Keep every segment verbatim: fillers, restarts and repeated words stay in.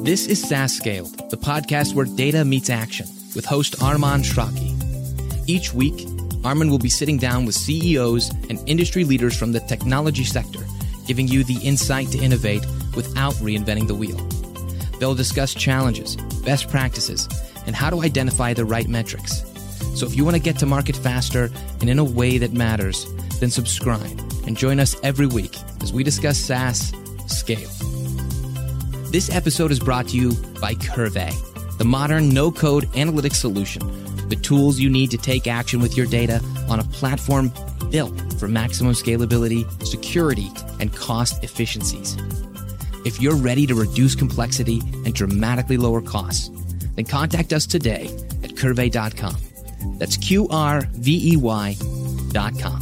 This is SaaS Scaled, the podcast where data meets action, with host Arman Shraki. Each week, Arman will be sitting down with C E Os and industry leaders from the technology sector, giving you the insight to innovate without reinventing the wheel. They'll discuss challenges, best practices, and how to identify the right metrics. So if you want to get to market faster and in a way that matters, then subscribe and join us every week as we discuss SaaS Scale. This episode is brought to you by Curvey, the modern no-code analytics solution, the tools you need to take action with your data on a platform built for maximum scalability, security, and cost efficiencies. If you're ready to reduce complexity and dramatically lower costs, then contact us today at curvey dot com. That's Q R V E Y dot com.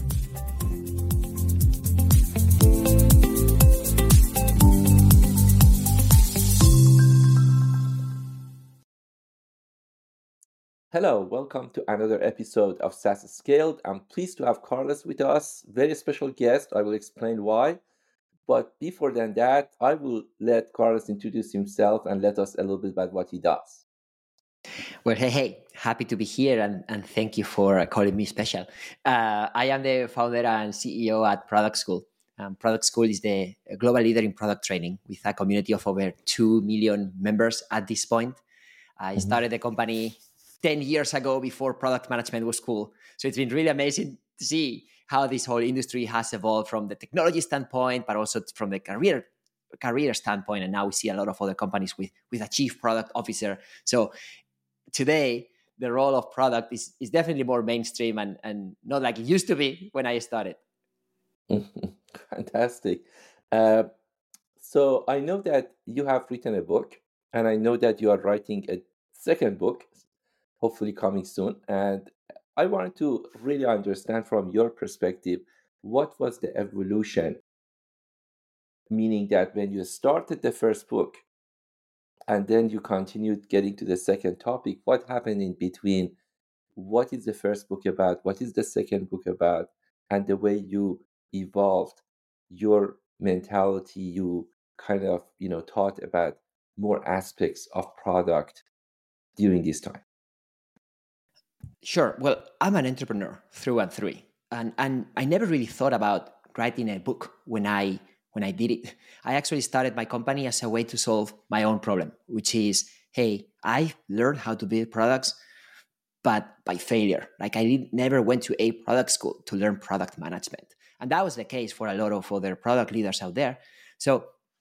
Hello, welcome to another episode of SaaS Scaled. I'm pleased to have Carlos with us, very special guest. I will explain why. But before than that, I will let Carlos introduce himself and let us a little bit about what he does. Well, hey, hey, happy to be here and, and thank you for calling me special. Uh, I am the founder and C E O at Product School. Um, Product School is the global leader in product training with a community of over two million members at this point. I mm-hmm. started the company ten years ago before product management was cool. So it's been really amazing to see how this whole industry has evolved from the technology standpoint, but also from the career career standpoint. And now we see a lot of other companies with, with a chief product officer. So today, the role of product is, is definitely more mainstream and, and not like it used to be when I started. Fantastic. Uh, so I know that you have written a book, and I know that you are writing a second book, hopefully coming soon. And I wanted to really understand from your perspective, what was the evolution? Meaning that when you started the first book and then you continued getting to the second topic, what happened in between? What is the first book about? What is the second book about? And the way you evolved your mentality, you kind of, you know, thought about more aspects of product during this time. Sure. Well, I'm an entrepreneur through and through, and and I never really thought about writing a book when I when I did it. I actually started my company as a way to solve my own problem, which is, hey, I learned how to build products, but by failure. Like I did, never went to a product school to learn product management, and that was the case for a lot of other product leaders out there. So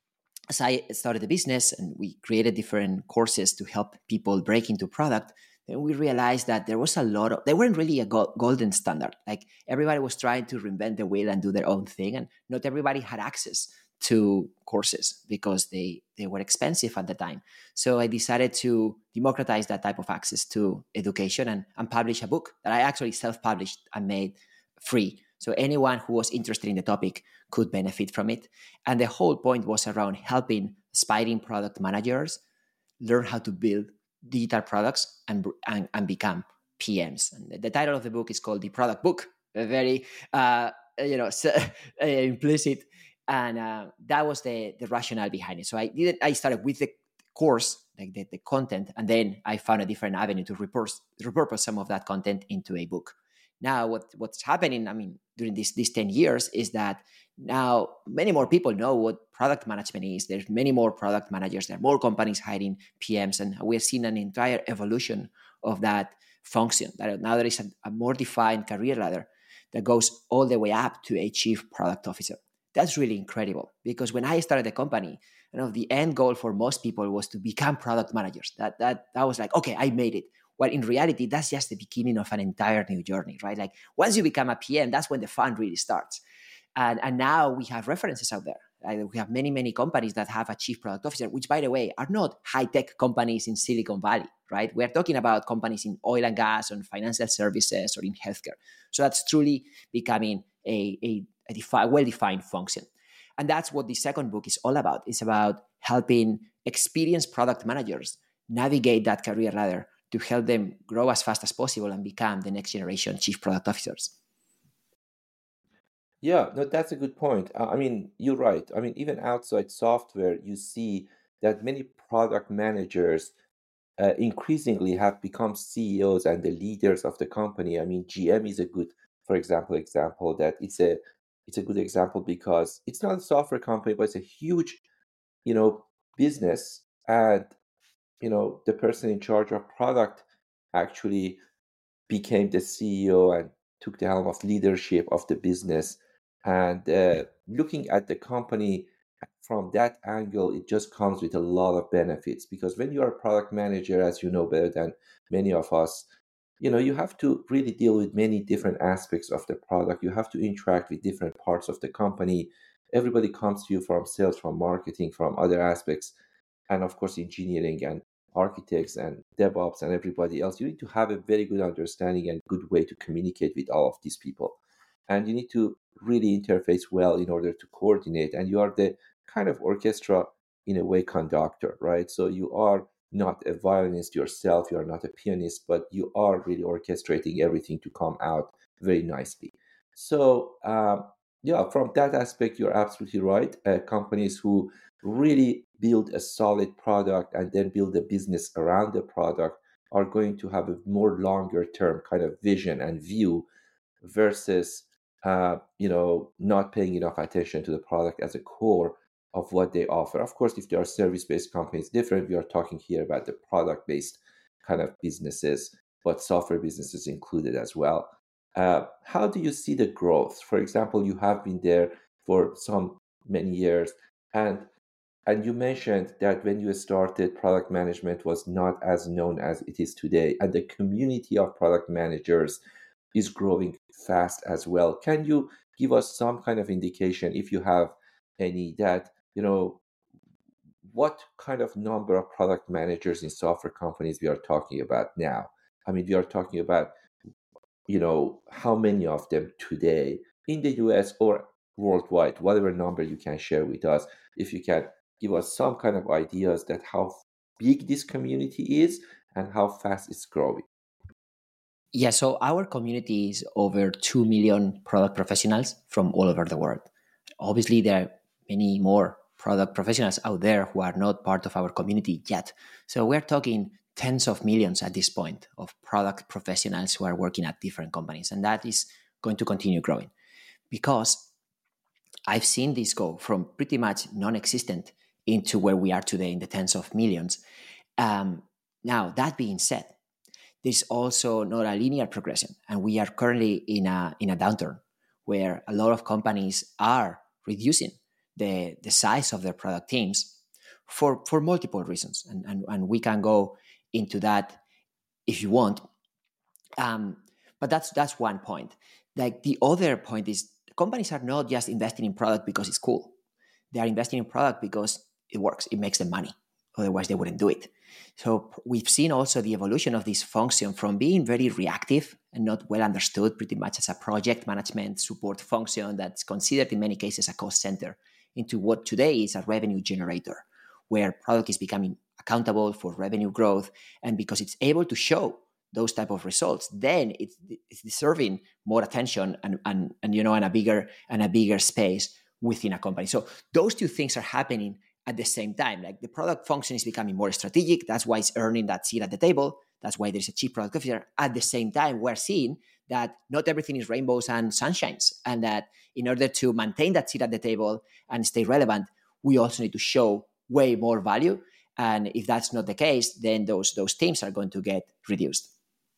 as I started the business and we created different courses to help people break into product, then we realized that there was a lot of, they weren't really a go- golden standard. Like everybody was trying to reinvent the wheel and do their own thing. And not everybody had access to courses because they, they were expensive at the time. So I decided to democratize that type of access to education and, and publish a book that I actually self-published and made free. So anyone who was interested in the topic could benefit from it. And the whole point was around helping aspiring product managers learn how to build digital products and, and and become P Ms. And the, the title of the book is called The Product Book, a very uh, you know implicit, and uh, that was the the rationale behind it. So I did I started with the course, like the, the content, and then I found a different avenue to repurpose repurpose some of that content into a book. Now, what what's happening? I mean, during this these ten years is that now many more people know what product management is. There's many more product managers. There are more companies hiring P Ms, and we're seeing an entire evolution of that function. That now there is a, a more defined career ladder that goes all the way up to a chief product officer. That's really incredible because when I started the company, you know, the end goal for most people was to become product managers. That that that was like, okay, I made it. Well, in reality, that's just the beginning of an entire new journey, right? Like once you become a P M, that's when the fun really starts. And, and now we have references out there. Right? We have many, many companies that have a chief product officer, which, by the way, are not high-tech companies in Silicon Valley, right? We're talking about companies in oil and gas, or in financial services, or in healthcare. So that's truly becoming a, a, a defi- well-defined function. And that's what the second book is all about. It's about helping experienced product managers navigate that career ladder to help them grow as fast as possible and become the next generation chief product officers. Yeah, no, that's a good point. Uh, I mean, you're right. I mean, even outside software, you see that many product managers uh, increasingly have become C E Os and the leaders of the company. I mean, G M is a good, for example, example that it's a it's a good example because it's not a software company, but it's a huge, you know, business, and you know, the person in charge of product actually became the C E O and took the helm of leadership of the business. And uh, looking at the company from that angle, it just comes with a lot of benefits because when you are a product manager, as you know better than many of us, you know, you have to really deal with many different aspects of the product. You have to interact with different parts of the company. Everybody comes to you from sales, from marketing, from other aspects, and of course, engineering and architects and DevOps and everybody else. You need to have a very good understanding and good way to communicate with all of these people. And you need to really interface well in order to coordinate. And you are the kind of orchestra, in a way, conductor, right? So you are not a violinist yourself, you are not a pianist, but you are really orchestrating everything to come out very nicely. So, um, yeah, from that aspect, you're absolutely right. Uh, companies who really build a solid product and then build a business around the product are going to have a more longer term kind of vision and view versus uh, you know, not paying enough attention to the product as a core of what they offer. Of course, if they are service-based companies, different. We are talking here about the product-based kind of businesses, but software businesses included as well. Uh, how do you see the growth? For example, you have been there for some many years, and and you mentioned that when you started, product management was not as known as it is today, and the community of product managers is growing fast as well. Can you give us some kind of indication, if you have any, that, you know, what kind of number of product managers in software companies we are talking about now? I mean, we are talking about, you know, how many of them today in the U S or worldwide, whatever number you can share with us, if you can give us some kind of ideas that how big this community is and how fast it's growing. Yeah, so our community is over two million product professionals from all over the world. Obviously, there are many more product professionals out there who are not part of our community yet. So we're talking tens of millions at this point of product professionals who are working at different companies. And that is going to continue growing because I've seen this go from pretty much non-existent into where we are today in the tens of millions. Um, now, that being said, there's also not a linear progression, and we are currently in a in a downturn where a lot of companies are reducing the, the size of their product teams for, for multiple reasons, and, and and we can go into that if you want. Um, but that's that's one point. Like the other point is companies are not just investing in product because it's cool. They are investing in product because it works. It makes them money. Otherwise, they wouldn't do it. So we've seen also the evolution of this function from being very reactive and not well understood, pretty much as a project management support function that's considered in many cases a cost center, into what today is a revenue generator, where product is becoming accountable for revenue growth. And because it's able to show those type of results, then it's, it's deserving more attention and, and, and, you know, and a bigger and a bigger space within a company. So those two things are happening at the same time. Like the product function is becoming more strategic. That's why it's earning that seat at the table. That's why there's a chief product officer. At the same time, we're seeing that not everything is rainbows and sunshines, and that in order to maintain that seat at the table and stay relevant, we also need to show way more value. And if that's not the case, then those those teams are going to get reduced.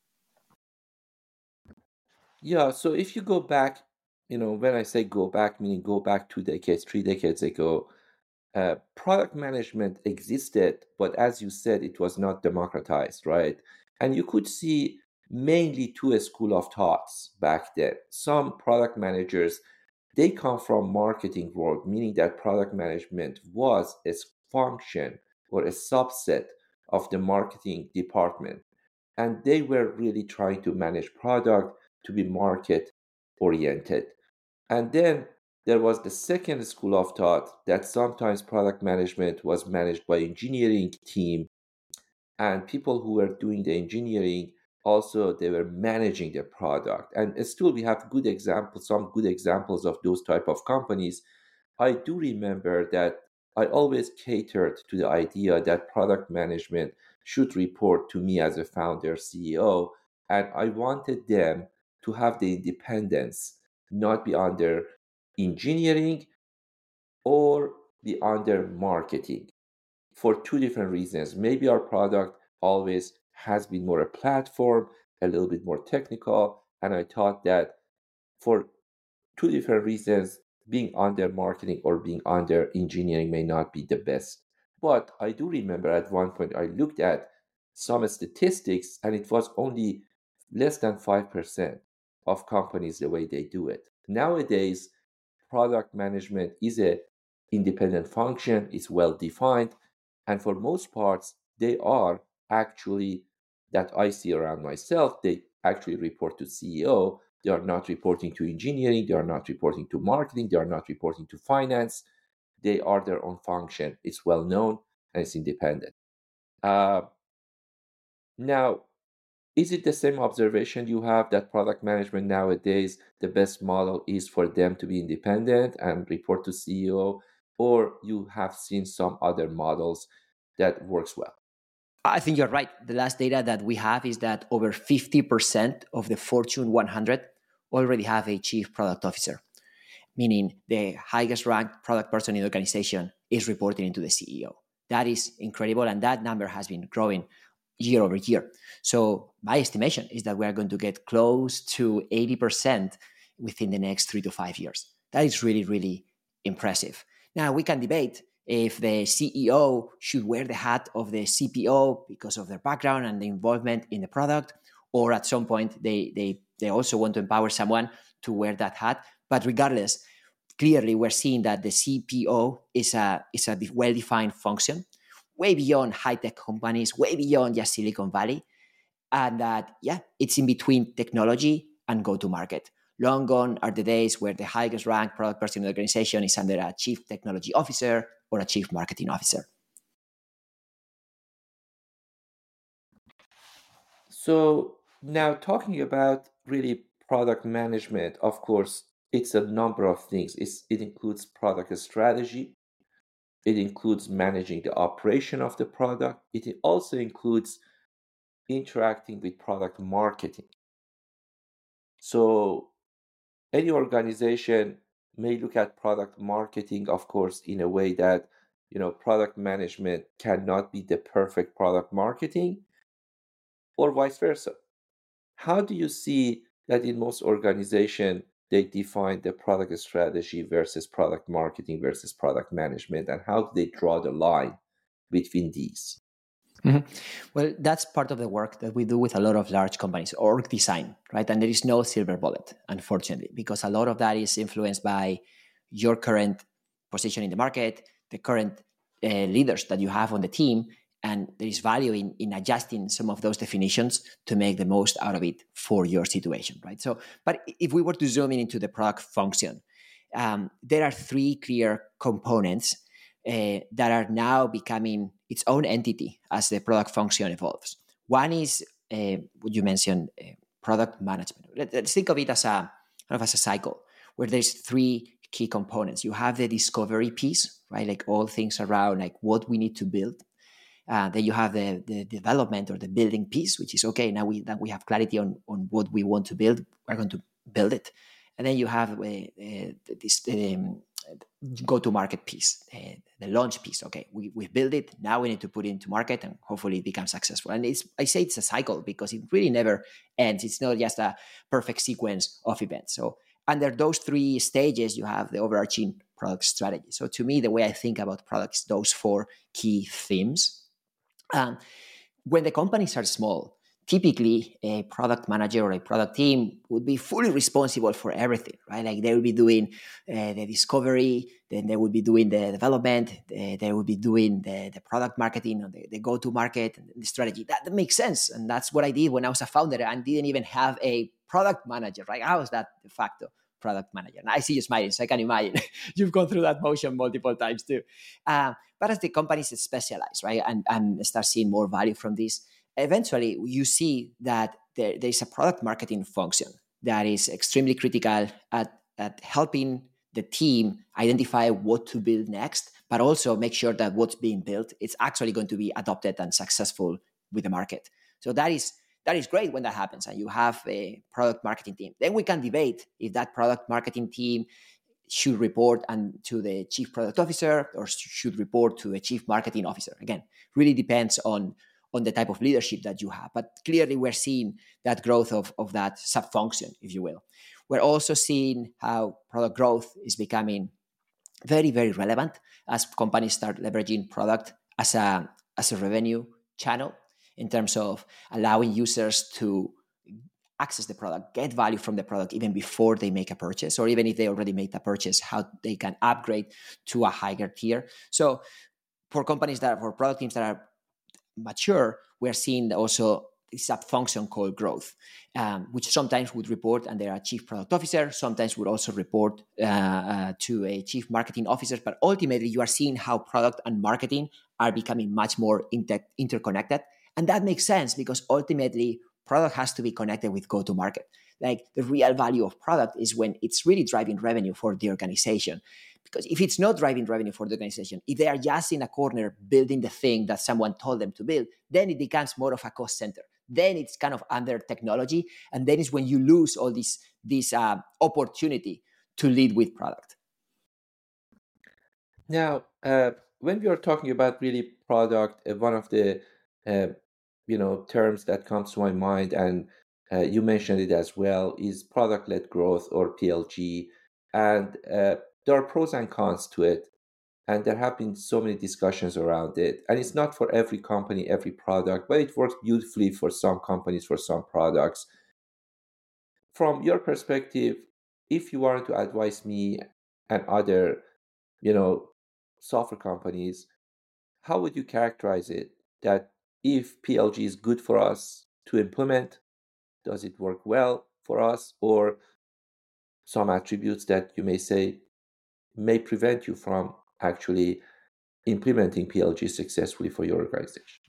Yeah, so if you go back, you know, when I say go back, meaning go back two decades, three decades ago, uh, product management existed, but as you said, it was not democratized, right? And you could see mainly two school of thoughts back then. Some product managers, they come from marketing world, meaning that product management was a function or a subset of the marketing department. And they were really trying to manage product to be market oriented. And then there was the second school of thought that sometimes product management was managed by engineering team, and people who were doing the engineering also they were managing the product. And still we have good examples, some good examples of those type of companies. I do remember that I always catered to the idea that product management should report to me as a founder C E O, and I wanted them to have the independence, not be under engineering or be under marketing for two different reasons. Maybe our product always has been more a platform, a little bit more technical, and I thought that for two different reasons, being under marketing or being under engineering may not be the best. But I do remember at one point I looked at some statistics and it was only less than five percent of companies the way they do it. Nowadays, product management is a independent function, it's well defined, and for most parts, they are actually, that I see around myself, they actually report to C E O. They are not reporting to engineering. They are not reporting to marketing. They are not reporting to finance. They are their own function. It's well known and it's independent. Uh, now, is it the same observation you have that product management nowadays, the best model is for them to be independent and report to C E O, or you have seen some other models that works well? I think you're right. The last data that we have is that over fifty percent of the Fortune one hundred already have a chief product officer, meaning the highest ranked product person in the organization is reporting into the C E O. That is incredible, and that number has been growing year over year. So my estimation is that we are going to get close to eighty percent within the next three to five years. That is really, really impressive. Now, we can debate if the C E O should wear the hat of the C P O because of their background and the involvement in the product, or at some point they, they, they also want to empower someone to wear that hat. But regardless, clearly we're seeing that the C P O is a, is a well-defined function, way beyond high-tech companies, way beyond just Silicon Valley. And that, yeah, it's in between technology and go-to-market. Long gone are the days where the highest ranked product person in the organization is under a chief technology officer or a chief marketing officer. So now talking about really product management, of course, it's a number of things. It's, it includes product strategy. It includes managing the operation of the product. It also includes interacting with product marketing. So any organization may look at product marketing, of course, in a way that, you know, product management cannot be the perfect product marketing, or vice versa. How do you see that in most organizations they define the product strategy versus product marketing versus product management, and how do they draw the line between these? Mm-hmm. Well, that's part of the work that we do with a lot of large companies, org design, right? And there is no silver bullet, unfortunately, because a lot of that is influenced by your current position in the market, the current uh, leaders that you have on the team, and there is value in, in adjusting some of those definitions to make the most out of it for your situation, right? So, but if we were to zoom in into the product function, um, there are three clear components uh, that are now becoming its own entity as the product function evolves. One is uh, what you mentioned, uh, product management. Let, let's think of it as a kind of as a cycle where there's three key components. You have the discovery piece, right? Like all things around like what we need to build. Uh, then you have the, the development or the building piece, which is okay. Now we that we have clarity on, on what we want to build, we're going to build it. And then you have uh, uh, this um, go-to-market piece, uh, the launch piece. Okay, we we build it. Now we need to put it into market, and hopefully it becomes successful. And it's I say it's a cycle because it really never ends. It's not just a perfect sequence of events. So under those three stages, you have the overarching product strategy. So to me, the way I think about products, those four key themes. Um, when the companies are small, typically a product manager or a product team would be fully responsible for everything, right? Like they will be doing uh, the discovery, then they would be doing the development, they, they would be doing the, the product marketing, or the, the go-to-market, and the strategy. That, that makes sense. And that's what I did when I was a founder and didn't even have a product manager, right? I was that de facto product manager. And I see you smiling, so I can imagine you've gone through that motion multiple times too. Uh, but as the companies specialize, right, and, and start seeing more value from this, eventually you see that there, there's a product marketing function that is extremely critical at, at helping the team identify what to build next, but also make sure that what's being built is actually going to be adopted and successful with the market. So that is that is great when that happens and you have a product marketing team. Then we can debate if that product marketing team should report and to the chief product officer or should report to a chief marketing officer. Again, really depends on, on the type of leadership that you have. But clearly we're seeing that growth of, of that sub-function, if you will. We're also seeing how product growth is becoming very, very relevant as companies start leveraging product as a, as a revenue channel in terms of allowing users to access the product, get value from the product even before they make a purchase, or even if they already made a purchase, how they can upgrade to a higher tier. So for companies that are, for product teams that are mature, we're seeing also this sub-function called growth, um, which sometimes would report under a chief product officer, sometimes would also report uh, uh, to a chief marketing officer. But ultimately, you are seeing how product and marketing are becoming much more inter- interconnected. And that makes sense because ultimately, product has to be connected with go-to-market. Like the real value of product is when it's really driving revenue for the organization. Because if it's not driving revenue for the organization, if they are just in a corner building the thing that someone told them to build, then it becomes more of a cost center. Then it's kind of under technology. And then it's when you lose all this, this uh, opportunity to lead with product. Now, uh, when we are talking about really product, uh, one of the uh, you know terms that comes to my mind, and uh, you mentioned it as well, is product-led growth, or P L G. And uh, there are pros and cons to it, and there have been so many discussions around it. And it's not for every company, every product, but it works beautifully for some companies, for some products. From your perspective, if you wanted to advise me and other, you know, software companies, how would you characterize it? That if P L G is good for us to implement, does it work well for us, or some attributes that you may say may prevent you from actually implementing P L G successfully for your organization?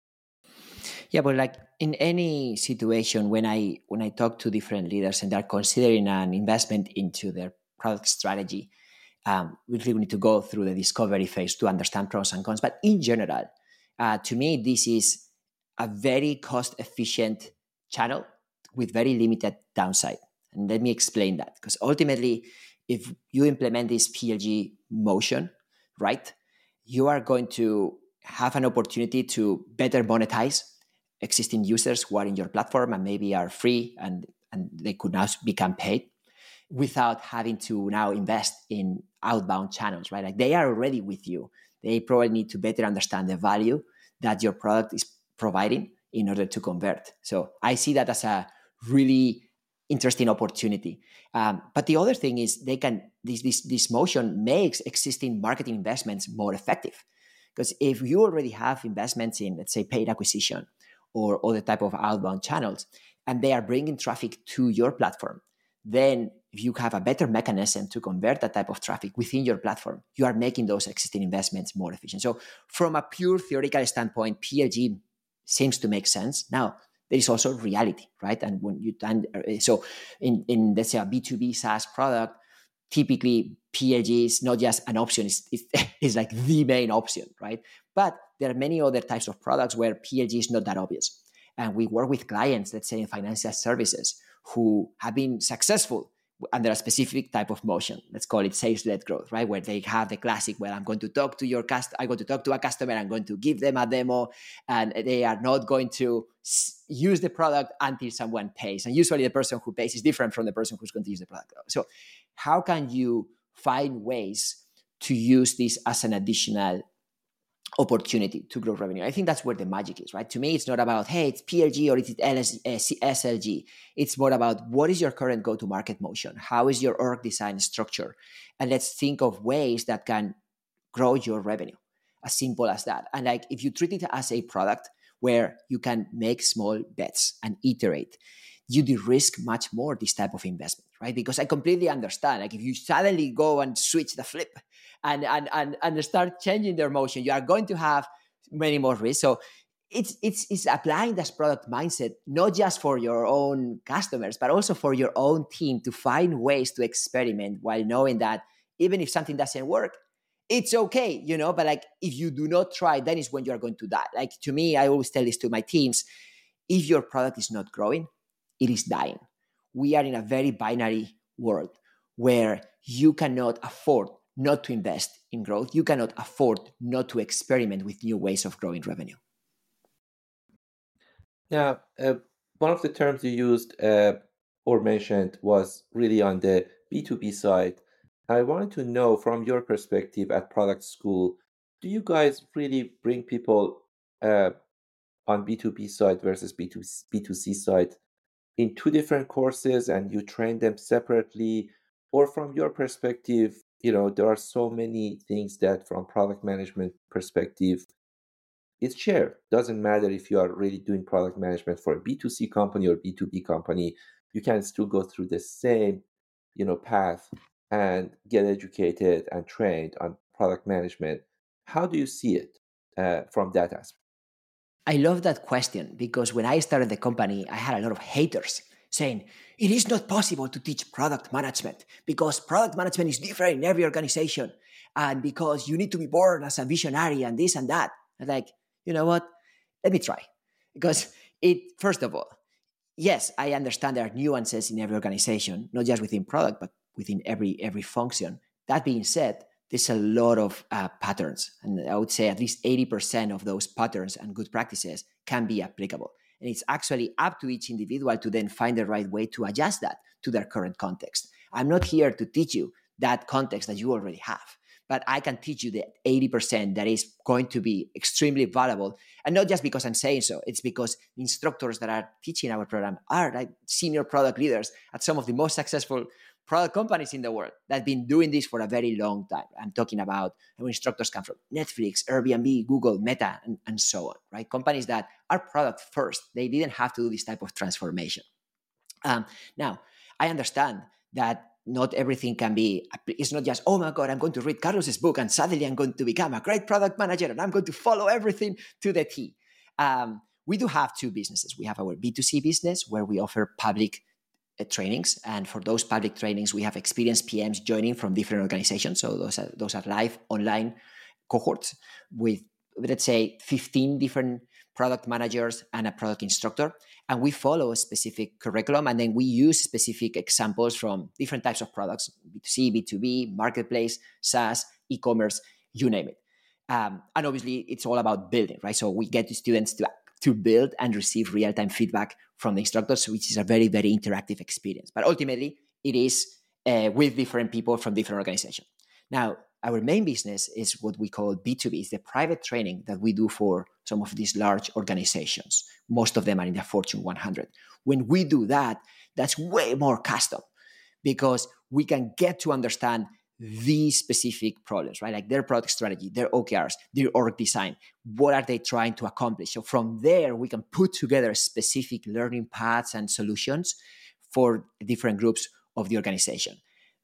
Yeah, but like in any situation, when I when I talk to different leaders and they're considering an investment into their product strategy, um, we really need to go through the discovery phase to understand pros and cons. But in general, uh, to me, this is a very cost-efficient channel with very limited downside. And let me explain that. Because ultimately, if you implement this P L G motion, right, you are going to have an opportunity to better monetize existing users who are in your platform and maybe are free and, and they could now become paid without having to now invest in outbound channels, right? Like they are already with you. They probably need to better understand the value that your product is providing in order to convert. So I see that as a really interesting opportunity. Um, but the other thing is they can, this, this, this motion makes existing marketing investments more effective. Because if you already have investments in, let's say, paid acquisition or other type of outbound channels, and they are bringing traffic to your platform, then if you have a better mechanism to convert that type of traffic within your platform, you are making those existing investments more efficient. So from a pure theoretical standpoint, P L G seems to make sense. Now, there is also reality, right? And when you and so in, in let's say a B two B SaaS product, typically P L G is not just an option, it's, it's, it's like the main option, right? But there are many other types of products where P L G is not that obvious. And we work with clients, let's say in financial services, who have been successful under a specific type of motion. Let's call it sales-led growth, right? Where they have the classic, well, I'm going to talk to your customer, I'm going to talk to a customer, I'm going to give them a demo, and they are not going to s- use the product until someone pays. And usually the person who pays is different from the person who's going to use the product. So how can you find ways to use this as an additional opportunity to grow revenue? I think that's where the magic is, right? To me, it's not about, hey, it's P L G or it's S L G. It's more about what is your current go-to-market motion? How is your org design structure? And let's think of ways that can grow your revenue. As simple as that. And like if you treat it as a product where you can make small bets and iterate, you de-risk much more this type of investment, right? Because I completely understand. Like if you suddenly go and switch the flip and and and, and start changing their motion, you are going to have many more risks. So it's it's it's applying this product mindset, not just for your own customers, but also for your own team to find ways to experiment while knowing that Even if something doesn't work, it's okay, you know, but like if you do not try, then is when you are going to die. Like to me, I always tell this to my teams, if your product is not growing, it is dying. We are in a very binary world where you cannot afford not to invest in growth. You cannot afford not to experiment with new ways of growing revenue. Now, uh, one of the terms you used uh, or mentioned was really on the B two B side. I wanted to know from your perspective at Product School, do you guys really bring people uh, on B two B side versus B two C, B two C side in two different courses and you train them separately? Or from your perspective, you know, there are so many things that from product management perspective, it's shared. Doesn't matter if you are really doing product management for a B two C company or B two B company, you can still go through the same, you know, path and get educated and trained on product management. How do you see it uh, from that aspect? I love that question because when I started the company, I had a lot of haters saying, it is not possible to teach product management because product management is different in every organization and because you need to be born as a visionary and this and that. I'm like, you know what? Let me try. Because it, first of all, yes, I understand there are nuances in every organization, not just within product, but within every every function. That being said, there's a lot of uh, patterns, and I would say at least eighty percent of those patterns and good practices can be applicable. And it's actually up to each individual to then find the right way to adjust that to their current context. I'm not here to teach you that context that you already have, but I can teach you the eighty percent that is going to be extremely valuable. And not just because I'm saying so, it's because the instructors that are teaching our program are like senior product leaders at some of the most successful product companies in the world that have been doing this for a very long time. I'm talking about our instructors come from Netflix, Airbnb, Google, Meta, and, and so on, right? Companies that are product first. They didn't have to do this type of transformation. Um, now, I understand that not everything can be, it's not just, oh my God, I'm going to read Carlos's book and suddenly I'm going to become a great product manager and I'm going to follow everything to the T. Um, we do have two businesses. We have our B two C business where we offer public uh, trainings. And for those public trainings, we have experienced P Ms joining from different organizations. So those are, those are live online cohorts with, let's say, fifteen different product managers and a product instructor. And we follow a specific curriculum. And then we use specific examples from different types of products, B two C, B two B, marketplace, SaaS, e-commerce, you name it. Um, and obviously, it's all about building, right? So we get the students to, to build and receive real-time feedback from the instructors, which is a very, very interactive experience. But ultimately, it is uh, with different people from different organizations. Now, our main business is what we call B two B. It's the private training that we do for some of these large organizations. Most of them are in the Fortune one hundred. When we do that, that's way more custom because we can get to understand these specific problems, right? Like their product strategy, their O K Rs, their org design. What are they trying to accomplish? So from there, we can put together specific learning paths and solutions for different groups of the organization.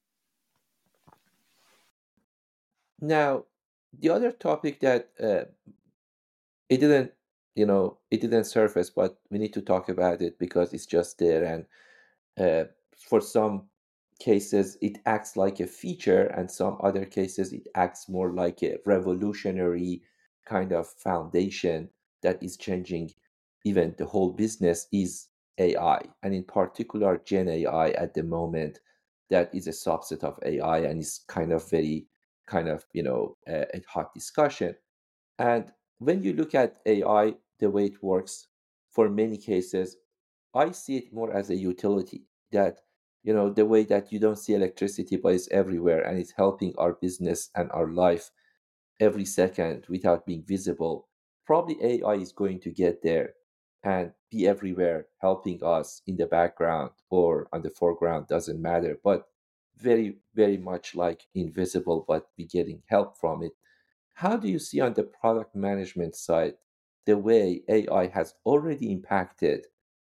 Now, the other topic that uh, it didn't, you know, it didn't surface, but we need to talk about it because it's just there. And uh, for some cases, it acts like a feature, and some other cases, it acts more like a revolutionary kind of foundation that is changing even the whole business is A I. And in particular, Gen A I at the moment, that is a subset of A I and is kind of very kind of, you know, a, a hot discussion. And when you look at A I, the way it works, for many cases, I see it more as a utility that, you know, the way that you don't see electricity, but it's everywhere and it's helping our business and our life every second without being visible. Probably A I is going to get there and be everywhere, helping us in the background or on the foreground, doesn't matter, but very, very much like invisible, but be getting help from it. How do you see on the product management side the way A I has already impacted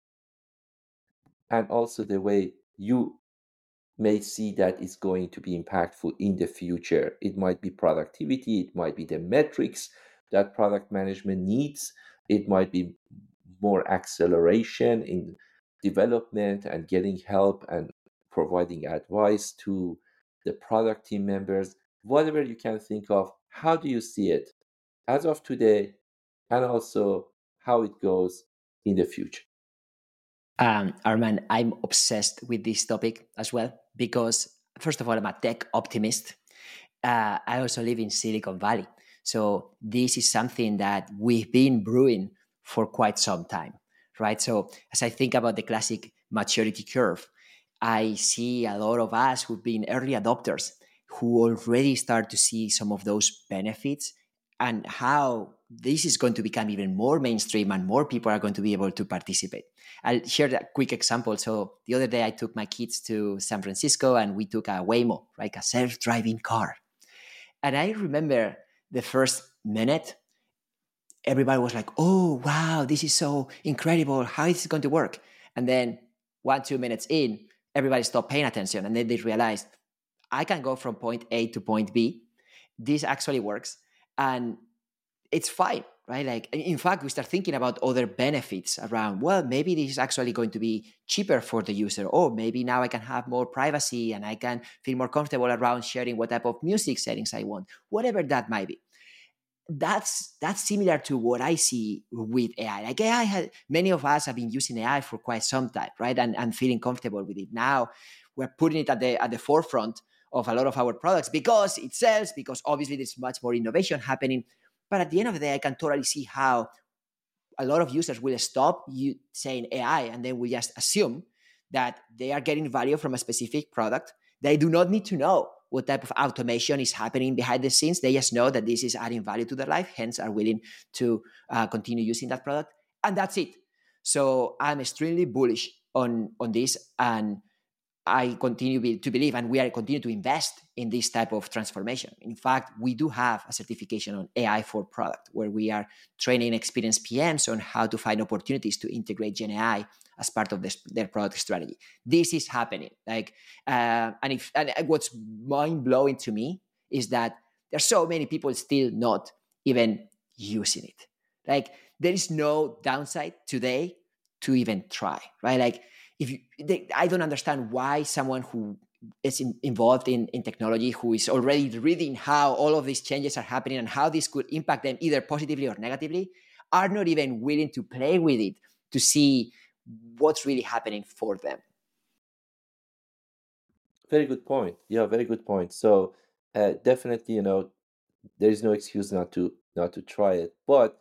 and also the way you may see that it's going to be impactful in the future? It might be productivity, it might be the metrics that product management needs, it might be more acceleration in development and getting help and providing advice to the product team members, whatever you can think of. How do you see it as of today, and also how it goes in the future? Um, Arman, I'm obsessed with this topic as well because, first of all, I'm a tech optimist. Uh, I also live in Silicon Valley. So this is something that we've been brewing for quite some time, right? So as I think about the classic maturity curve, I see a lot of us who've been early adopters who already start to see some of those benefits and how this is going to become even more mainstream and more people are going to be able to participate. I'll share a quick example. So the other day I took my kids to San Francisco and we took a Waymo, like a self-driving car. And I remember the first minute, everybody was like, oh, wow, this is so incredible. How is it going to work? And then one, two minutes in, everybody stopped paying attention. And then they realized, I can go from point A to point B. This actually works. And it's fine, right? Like, in fact, we start thinking about other benefits around, well, maybe this is actually going to be cheaper for the user. Or maybe now I can have more privacy and I can feel more comfortable around sharing what type of music settings I want, whatever that might be. That's that's similar to what I see with A I. Like A I, had, many of us have been using A I for quite some time, right? And, and feeling comfortable with it. Now we're putting it at the at the forefront of a lot of our products because it sells, because obviously there's much more innovation happening. But at the end of the day, I can totally see how a lot of users will stop you saying A I and then will just assume that they are getting value from a specific product. They do not need to know what type of automation is happening behind the scenes. They just know that this is adding value to their life, hence are willing to uh, continue using that product. And that's it. So I'm extremely bullish on, on this. And I continue be, to believe, and we are continue to invest in this type of transformation. In fact, we do have a certification on A I for product, where we are training experienced P Ms on how to find opportunities to integrate Gen A I as part of this, their product strategy. This is happening. Like, uh, and if and what's mind blowing to me is that there's so many people still not even using it. Like, there is no downside today to even try, right? Like. If you, they, I don't understand why someone who is in, involved in, in technology, who is already reading how all of these changes are happening and how this could impact them either positively or negatively, are not even willing to play with it to see what's really happening for them. Very good point. Yeah, very good point. So uh, definitely, you know, there is no excuse not to not to try it. But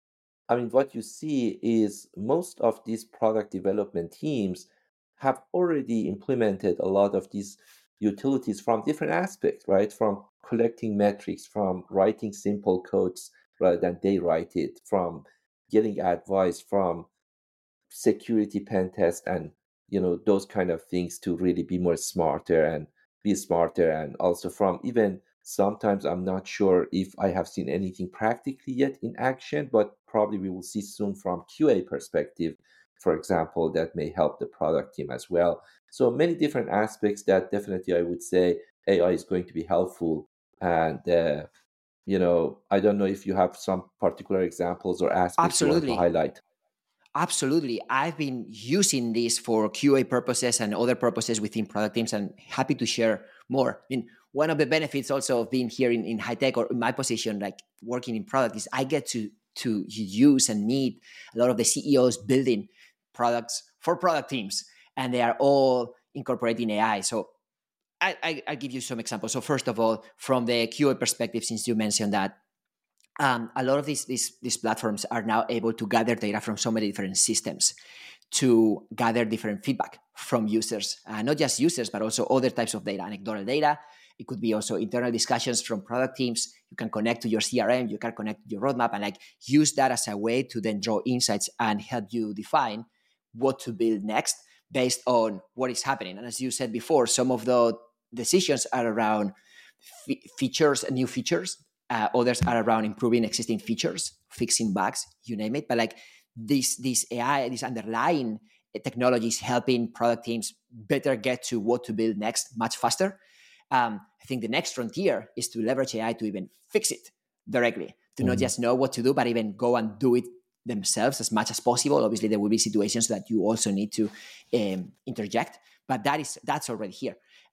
I mean, what you see is most of these product development teams have already implemented a lot of these utilities from different aspects, right? From collecting metrics, from writing simple codes rather than they write it, from getting advice from security pen test and you know those kind of things to really be more smarter and be smarter, and also from even sometimes I'm not sure if I have seen anything practically yet in action, but probably we will see soon from Q A perspective, for example, that may help the product team as well. So many different aspects that definitely I would say A I is going to be helpful. And uh, you know I don't know if you have some particular examples or aspects you want to Absolutely. highlight. Absolutely. I've been using this for Q A purposes and other purposes within product teams, and happy to share more. I mean, one of the benefits also of being here in, in high tech, or in my position, like working in product, is I get to, to use and meet a lot of the C E Os building products for product teams, and they are all incorporating A I. So I, I, I'll give you some examples. So first of all, from the Q A perspective, since you mentioned that, Um, a lot of these, these these platforms are now able to gather data from so many different systems to gather different feedback from users, uh, not just users, but also other types of data, anecdotal data. It could be also internal discussions from product teams. You can connect to your C R M, you can connect to your roadmap, and like use that as a way to then draw insights and help you define what to build next based on what is happening. And as you said before, some of the decisions are around f- features and new features. Uh, others are around improving existing features, fixing bugs, you name it. But like this, this A I, this underlying technology is helping product teams better get to what to build next much faster. Um, I think the next frontier is to leverage A I to even fix it directly, to mm-hmm. not just know what to do, but even go and do it themselves as much as possible. Obviously, there will be situations that you also need to um, interject, but that is that's already here.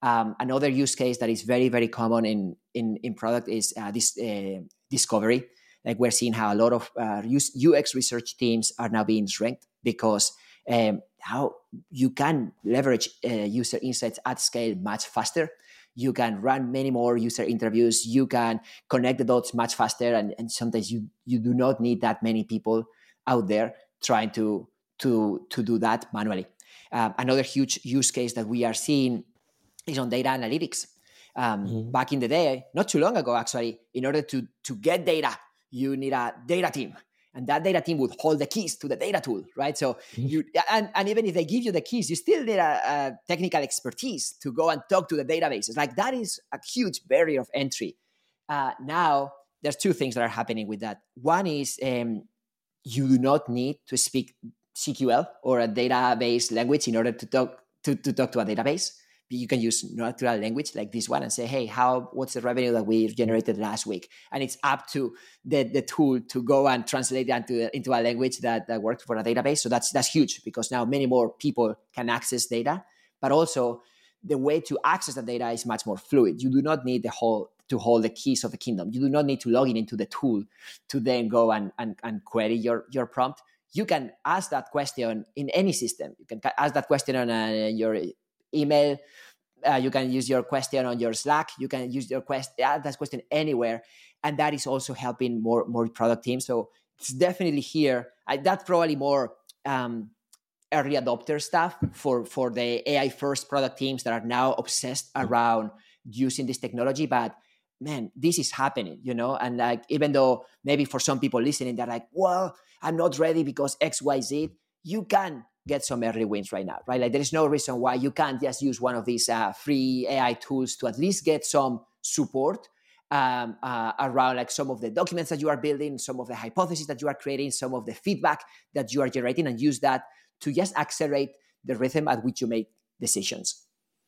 Um, another use case that is very, very common in in, in product is uh, this uh, discovery. Like we're seeing how a lot of uh, U X research teams are now being shrinked because um, how you can leverage uh, user insights at scale much faster. You can run many more user interviews. You can connect the dots much faster, and, and sometimes you you do not need that many people out there trying to to to do that manually. Um, another huge use case that we are seeing is on data analytics. Um, mm-hmm. Back in the day, not too long ago, actually, in order to to get data, you need a data team. And that data team would hold the keys to the data tool, right? So you, and, and even if they give you the keys, you still need a, a technical expertise to go and talk to the databases. Like that is a huge barrier of entry. Uh, now, there's two things that are happening with that. One is um, you do not need to speak S Q L or a database language in order to talk to, to talk to a database. You can use natural language like this one and say, hey, how what's the revenue that we generated last week? And it's up to the, the tool to go and translate that into, into a language that, that works for a database. So that's that's huge because now many more people can access data, but also the way to access the data is much more fluid. You do not need the whole to hold the keys of the kingdom. You do not need to log in into the tool to then go and, and, and query your, your prompt. You can ask that question in any system. You can ask that question on uh, your email. Uh, you can use your question on your Slack. You can use your quest uh, that question anywhere, and that is also helping more more product teams. So it's definitely here. I, that's probably more um, early adopter stuff for for the A I first product teams that are now obsessed around using this technology. But man, this is happening, you know. And like even though maybe for some people listening, they're like, "Well, I'm not ready because X, Y, Z." You can get some early wins right now, right? Like there is no reason why you can't just use one of these uh, free A I tools to at least get some support um, uh, around like some of the documents that you are building, some of the hypotheses that you are creating, some of the feedback that you are generating, and use that to just accelerate the rhythm at which you make decisions.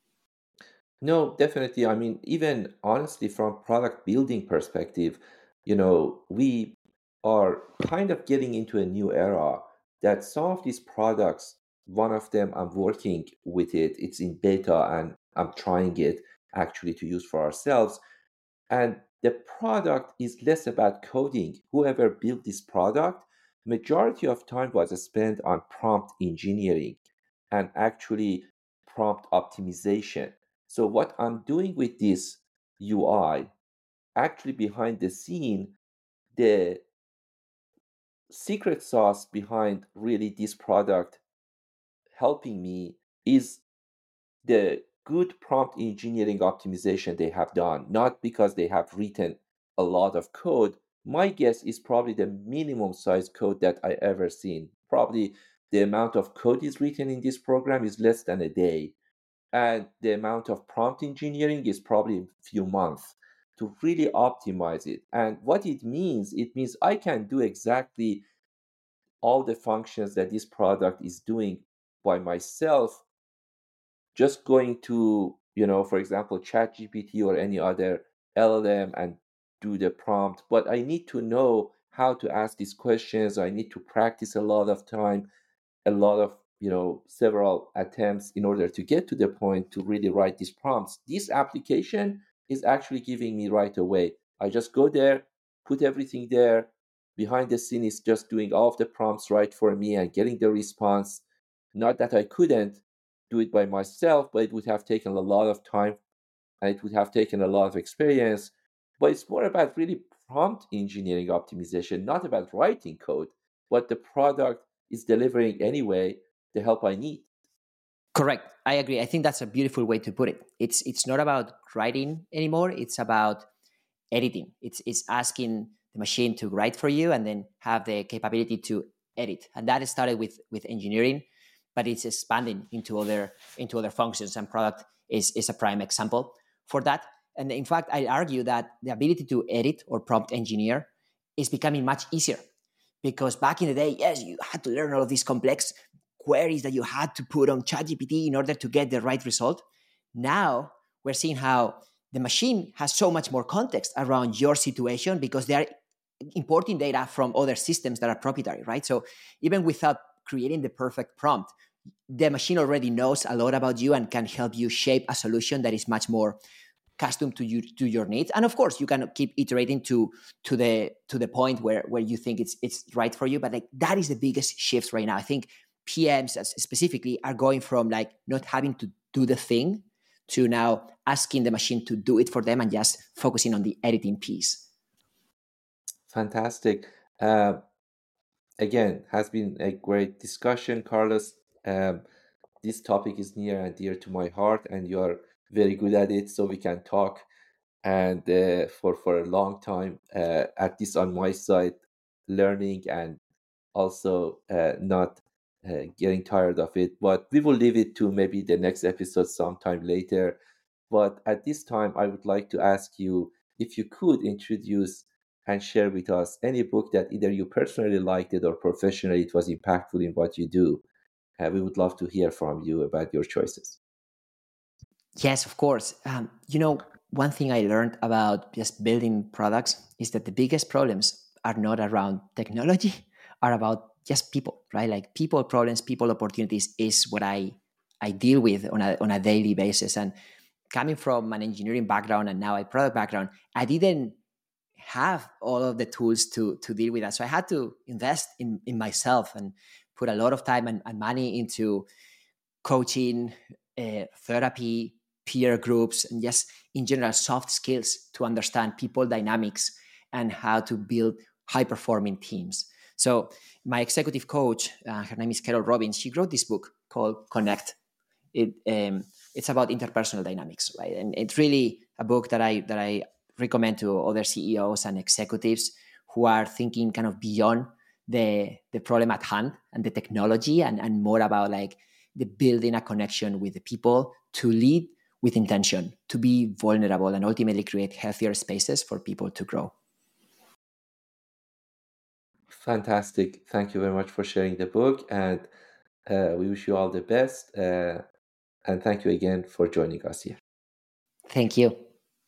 No, definitely. I mean, even honestly, from product building perspective, you know, we are kind of getting into a new era that some of these products, one of them I'm working with it, it's in beta and I'm trying it actually to use for ourselves. And the product is less about coding. Whoever built this product, majority of time was spent on prompt engineering and actually prompt optimization. So what I'm doing with this U I, actually behind the scene, the secret sauce behind really this product helping me is the good prompt engineering optimization they have done, not because they have written a lot of code. My guess is probably the minimum size code that I ever seen. Probably the amount of code is written in this program is less than a day. And the amount of prompt engineering is probably a few months to really optimize it. And what it means, it means I can do exactly all the functions that this product is doing by myself, just going to, you know, for example, ChatGPT or any other L L M and do the prompt. But I need to know how to ask these questions. I need to practice a lot of time, a lot of, you know, several attempts in order to get to the point to really write these prompts. This application is actually giving me right away. I just go there, put everything there. Behind the scene is just doing all of the prompts right for me and getting the response. Not that I couldn't do it by myself, but it would have taken a lot of time and it would have taken a lot of experience. But it's more about really prompt engineering optimization, not about writing code, but the product is delivering anyway the help I need. Correct. I agree. I think that's a beautiful way to put it. It's it's not about writing anymore. It's about editing. It's it's asking the machine to write for you and then have the capability to edit. And that started with with engineering, but it's expanding into other into other functions, and product is, is a prime example for that. And in fact, I argue that the ability to edit or prompt engineer is becoming much easier, because back in the day, yes, you had to learn all of these complex queries that you had to put on ChatGPT in order to get the right result. Now we're seeing how the machine has so much more context around your situation because they are importing data from other systems that are proprietary, right? So even without creating the perfect prompt, the machine already knows a lot about you and can help you shape a solution that is much more custom to you, to your needs. And of course, you can keep iterating to to the to the point where where you think it's it's right for you. But like that is the biggest shift right now. I think P Ms specifically are going from like not having to do the thing to now asking the machine to do it for them and just focusing on the editing piece. Fantastic. Uh, again, has been a great discussion, Carlos. Um, this topic is near and dear to my heart, and you are very good at it, so we can talk and uh, for for a long time. Uh, at least on my side, learning and also uh, not uh, getting tired of it. But we will leave it to maybe the next episode sometime later. But at this time, I would like to ask you if you could introduce and share with us any book that either you personally liked it or professionally it was impactful in what you do. Uh, we would love to hear from you about your choices. Yes, of course. Um, you know, one thing I learned about just building products is that the biggest problems are not around technology, are about just people, right? Like people problems, people opportunities is what I I deal with on a on a daily basis. And coming from an engineering background and now a product background, I didn't have all of the tools to to deal with that. So I had to invest in in myself and put a lot of time and, and money into coaching, uh, therapy, peer groups, and just in general soft skills to understand people dynamics and how to build high-performing teams. So my executive coach, uh, her name is Carol Robbins, she wrote this book called Connect. It um, it's about interpersonal dynamics, right? And it's really a book that I that I recommend to other C E Os and executives who are thinking kind of beyond the the problem at hand and the technology and, and more about like the building a connection with the people to lead with intention, to be vulnerable and ultimately create healthier spaces for people to grow. Fantastic. Thank you very much for sharing the book, and uh, we wish you all the best. Uh, and thank you again for joining us here. Thank you.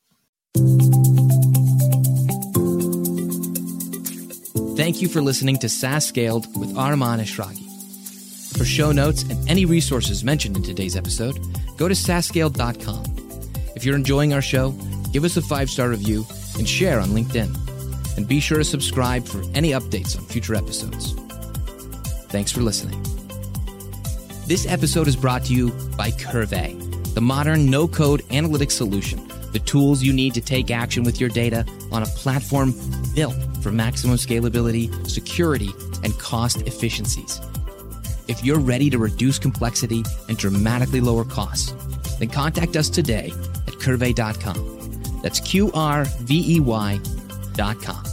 Thank you for listening to SaaS Scaled with Arman Eshraghi. For show notes and any resources mentioned in today's episode, go to saas scaled dot com. If you're enjoying our show, give us a five-star review and share on LinkedIn. And be sure to subscribe for any updates on future episodes. Thanks for listening. This episode is brought to you by Curvey, the modern no-code analytics solution, the tools you need to take action with your data on a platform built for maximum scalability, security, and cost efficiencies. If you're ready to reduce complexity and dramatically lower costs, then contact us today at curvey dot com. That's Q R V E Y dot com.